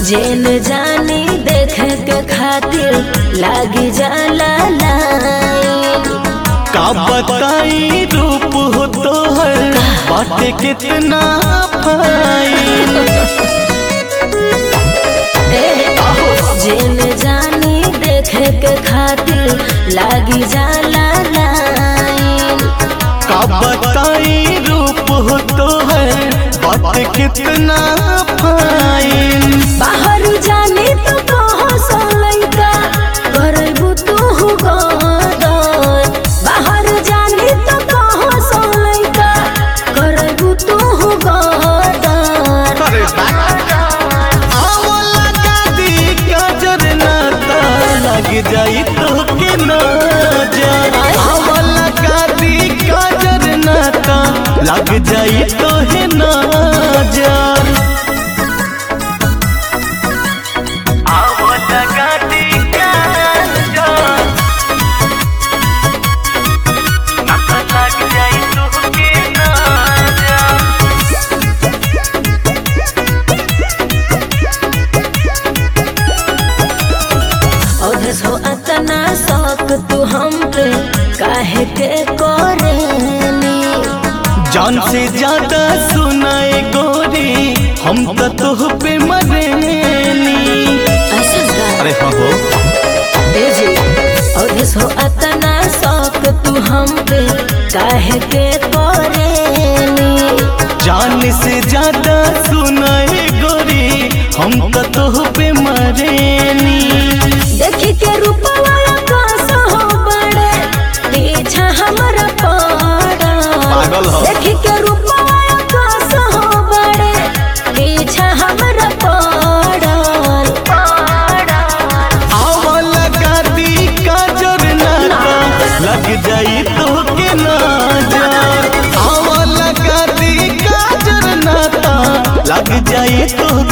जेल जानी देखे के खातिर लागी जाला लाइन। का बताई रूप हो तोहर बाटे कितना फाइन। जेल जानी देखे के खातिर लागी जाला लाइन। का बताई रूप हो तोहर बाटे कितना फाइन। बाहर जानी तो कहो सोलैका करबू तू गदर। बाहर जानी तो कहो सोलैका करबू तू गदर। लग जाई तो के नजर। आवला गादी काजर नाता लग जाई तो है नजर। आवला गादी काजर नाता लग जाई तो के नजर। औधस हो अतना शौक तू हम पे काहे के करेनी। जान से ज्यादा सुनाए गोरी हम तो तुह पे मरेनी। अरे हाँ हो औधस हो अतना शौक तू हम पे काहे के करेनी। जान से ज्यादा सुनाए गोरी हम तो तुह पे मरेनी। देखी के रूपवा आकाश हो बड़े पीछा हमरा पड़ा। पागल हो। देखी के रूपवा आकाश हो बड़े पीछा हमरा पड़ा। आवला गादी काजर नाता लग जाई तो के नजर। आवला गादी काजर नाता लग जाई तो